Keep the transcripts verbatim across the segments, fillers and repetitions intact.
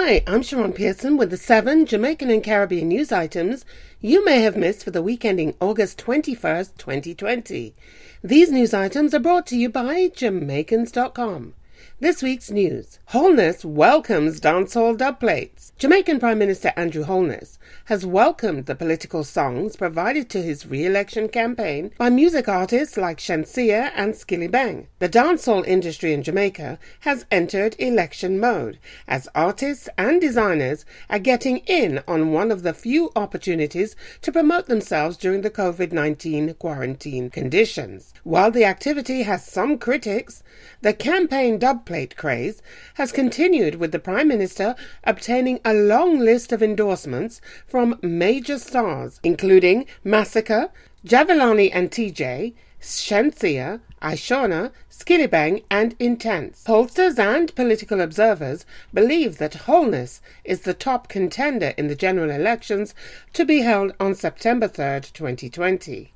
Hi, I'm Sharon Pearson with the seven Jamaican and Caribbean news items you may have missed for the week ending August twenty-first, twenty twenty. These news items are brought to you by Jamaicans dot com. This week's news. Holness welcomes dancehall dubplates. Jamaican Prime Minister Andrew Holness has welcomed the political songs provided to his re-election campaign by music artists like Shenseea and Skilly Bang. The dancehall industry in Jamaica has entered election mode as artists and designers are getting in on one of the few opportunities to promote themselves during the covid nineteen quarantine conditions. While the activity has some critics, the campaign dubplate craze has continued, with the Prime Minister obtaining a long list of endorsements from major stars, including Massacre, Javelani and T J, Shenseea, Ishona, Skilly Bang and Intense. Pollsters and political observers believe that Holness is the top contender in the general elections to be held on September third, twenty twenty.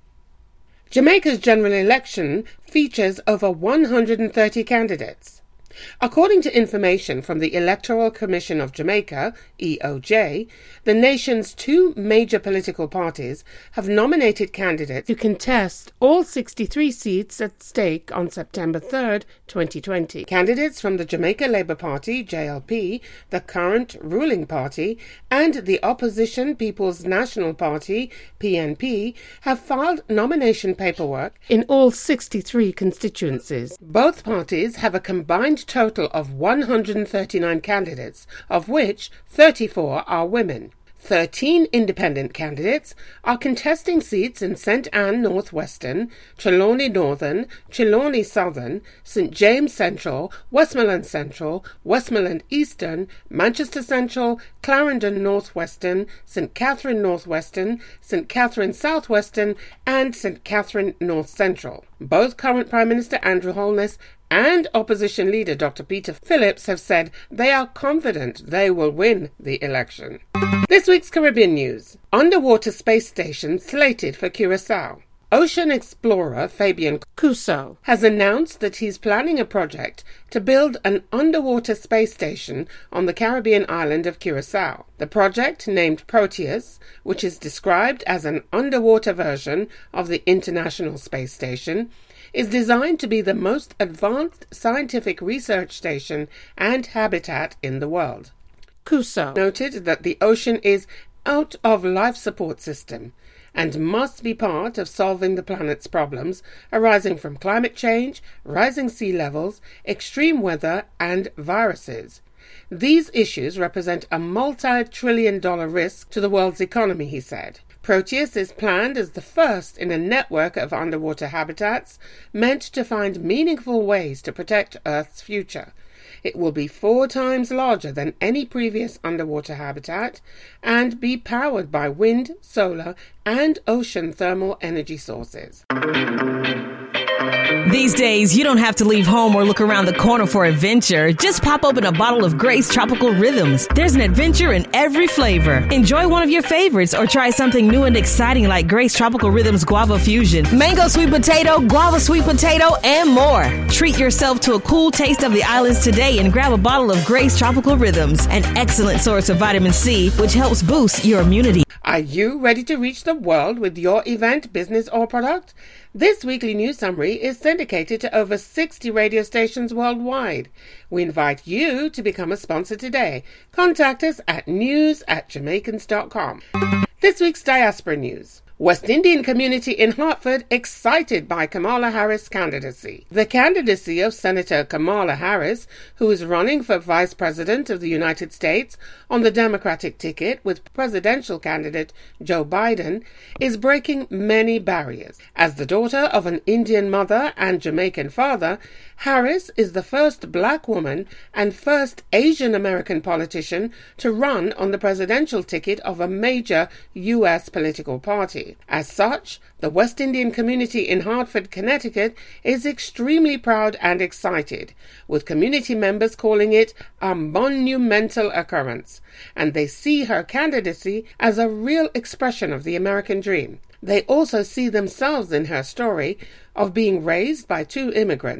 Jamaica's general election features over one hundred thirty candidates. According to information from the Electoral Commission of Jamaica, E O J, the nation's two major political parties have nominated candidates to contest all sixty-three seats at stake on September third, twenty twenty. Candidates from the Jamaica Labour Party, J L P, the current ruling party, and the opposition People's National Party, P N P, have filed nomination paperwork in all sixty-three constituencies. Both parties have a combined total of one hundred thirty-nine candidates, of which thirty-four are women. Thirteen independent candidates are contesting seats in Saint Ann Northwestern, Trelawney Northern, Trelawney Southern, Saint James Central, Westmoreland Central, Westmoreland Eastern, Manchester Central, Clarendon Northwestern, Saint Catherine Northwestern, Saint Catherine Southwestern, and Saint Catherine North Central. Both current Prime Minister Andrew Holness and opposition leader Doctor Peter Phillips have said they are confident they will win the election. This week's Caribbean news. Underwater space station slated for Curaçao. Ocean explorer Fabian Couso has announced that he's planning a project to build an underwater space station on the Caribbean island of Curaçao. The project, named Proteus, which is described as an underwater version of the International Space Station, is designed to be the most advanced scientific research station and habitat in the world. Couso noted that the ocean is out of life support system and must be part of solving the planet's problems arising from climate change, rising sea levels, extreme weather, and viruses. These issues represent a multi-trillion dollar risk to the world's economy, he said. Proteus is planned as the first in a network of underwater habitats meant to find meaningful ways to protect Earth's future. It will be four times larger than any previous underwater habitat and be powered by wind, solar, and ocean thermal energy sources. These days, you don't have to leave home or look around the corner for adventure. Just pop open a bottle of Grace Tropical Rhythms. There's an adventure in every flavor. Enjoy one of your favorites or try something new and exciting like Grace Tropical Rhythms Guava Fusion, Mango Sweet Potato, Guava Sweet Potato, and more. Treat yourself to a cool taste of the islands today and grab a bottle of Grace Tropical Rhythms, an excellent source of vitamin C, which helps boost your immunity. Are you ready to reach the world with your event, business, or product? This weekly news summary is syndicated to over sixty radio stations worldwide. We invite you to become a sponsor today. Contact us at news at Jamaicans dot com. This week's diaspora news. West Indian community in Hartford excited by Kamala Harris' candidacy. The candidacy of Senator Kamala Harris, who is running for Vice President of the United States on the Democratic ticket with presidential candidate Joe Biden, is breaking many barriers. As the daughter of an Indian mother and Jamaican father, Harris is the first black woman and first Asian American politician to run on the presidential ticket of a major U S political party. As such, the West Indian community in Hartford, Connecticut is extremely proud and excited, with community members calling it a monumental occurrence, and they see her candidacy as a real expression of the American dream. They also see themselves in her story of being raised by two immigrants.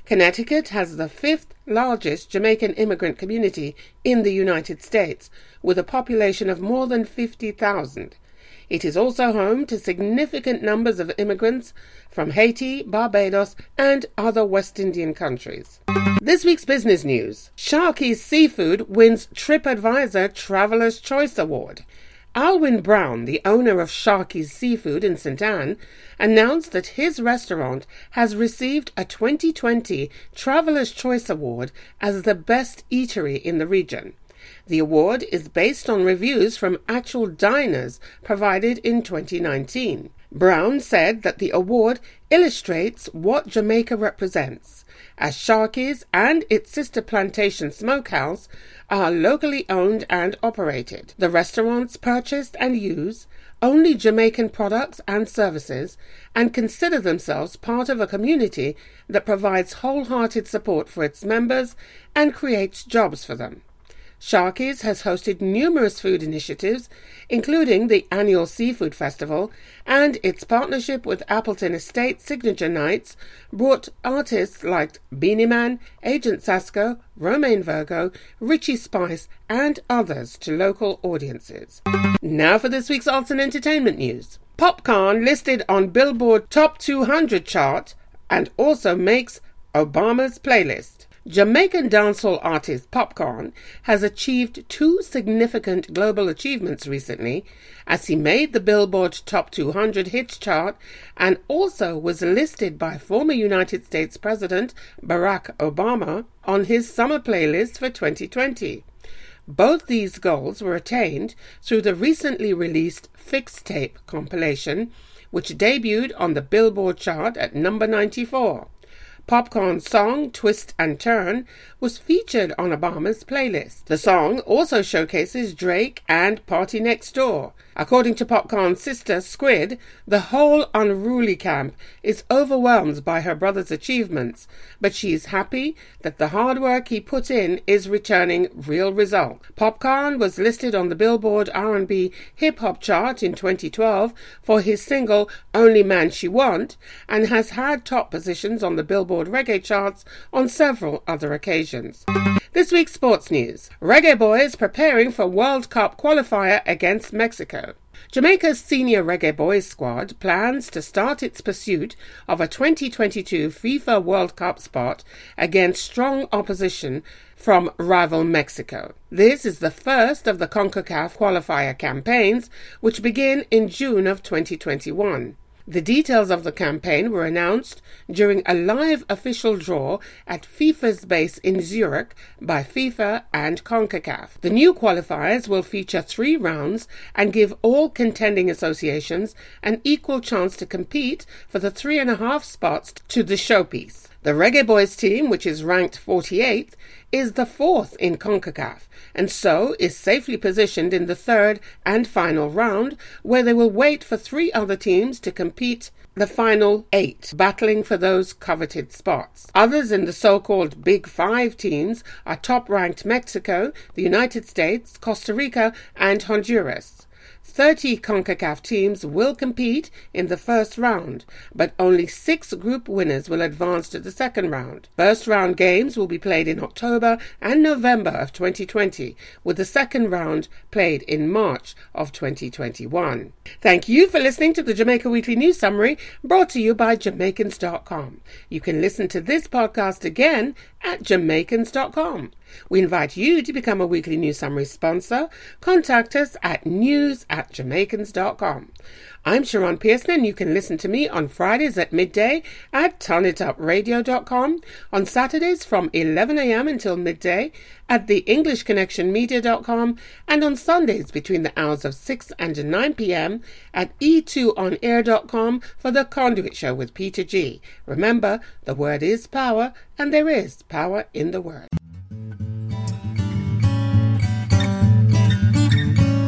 Connecticut has the fifth largest Jamaican immigrant community in the United States, with a population of more than fifty thousand. It is also home to significant numbers of immigrants from Haiti, Barbados, and other West Indian countries. This week's business news. Sharky's Seafood wins TripAdvisor Traveler's Choice Award. Alwyn Brown, the owner of Sharky's Seafood in Saint Anne, announced that his restaurant has received a twenty twenty Traveler's Choice Award as the best eatery in the region. The award is based on reviews from actual diners provided in twenty nineteen. Brown said that the award illustrates what Jamaica represents, as Sharky's and its sister Plantation Smokehouse are locally owned and operated. The restaurants purchase and use only Jamaican products and services and consider themselves part of a community that provides wholehearted support for its members and creates jobs for them. Sharky's has hosted numerous food initiatives, including the annual Seafood Festival, and its partnership with Appleton Estate Signature Nights brought artists like Beanie Man, Agent Sasco, Romaine Virgo, Richie Spice, and others to local audiences. Now for this week's arts and entertainment news. Popcorn listed on Billboard Top two hundred chart and also makes Obama's playlist. Jamaican dancehall artist Popcorn has achieved two significant global achievements recently, as he made the Billboard Top two hundred hits chart and also was listed by former United States President Barack Obama on his summer playlist for twenty twenty. Both these goals were attained through the recently released Fixtape compilation, which debuted on the Billboard chart at number ninety-four. Popcorn's song Twist and Turn was featured on Obama's playlist. The song also showcases Drake and Party Next Door. According to Popcorn's sister Squid, the whole unruly camp is overwhelmed by her brother's achievements, but she is happy that the hard work he put in is returning real results. Popcorn was listed on the Billboard R and B Hip Hop chart in twenty twelve for his single Only Man She Want, and has had top positions on the Billboard Reggae charts on several other occasions. This week's sports news. Reggae Boys preparing for World Cup qualifier against Mexico. Jamaica's senior Reggae Boys squad plans to start its pursuit of a twenty twenty-two FIFA World Cup spot against strong opposition from rival Mexico. This is the first of the CONCACAF qualifier campaigns, which begin in June of twenty twenty-one. The details of the campaign were announced during a live official draw at FIFA's base in Zurich by FIFA and CONCACAF. The new qualifiers will feature three rounds and give all contending associations an equal chance to compete for the three and a half spots to the showpiece. The Reggae Boys team, which is ranked forty-eighth, is the fourth in CONCACAF, and so is safely positioned in the third and final round, where they will wait for three other teams to compete the final eight, battling for those coveted spots. Others in the so-called Big Five teams are top-ranked Mexico, the United States, Costa Rica, and Honduras. thirty CONCACAF teams will compete in the first round, but only six group winners will advance to the second round. First round games will be played in October and November of twenty twenty, with the second round played in March of twenty twenty-one. Thank you for listening to the Jamaica Weekly News Summary, brought to you by Jamaicans dot com. You can listen to this podcast again at Jamaicans dot com. We invite you to become a Weekly News Summary sponsor. Contact us at news at Jamaicans dot com. I'm Sharon Pearson, and you can listen to me on Fridays at midday at turn it up radio dot com, on Saturdays from eleven a.m. until midday at the english connection media dot com, and on Sundays between the hours of six and nine p.m. at e two on air dot com for The Conduit Show with Peter G. Remember, the word is power, and there is power in the word.